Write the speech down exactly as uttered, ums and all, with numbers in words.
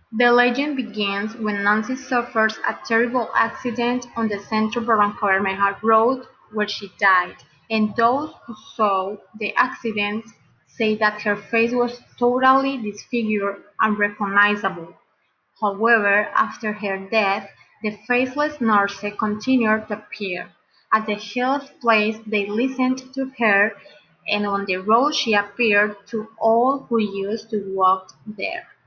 The legend begins when Nancy suffers a terrible accident on the Centro Barranca-Bermeja road where she died, and those who saw the accident say that her face was totally disfigured and unrecognizable. However, after her death, the faceless nurse continued to appear. At the health place they listened to her, and on the road she appeared to all who used to walk there.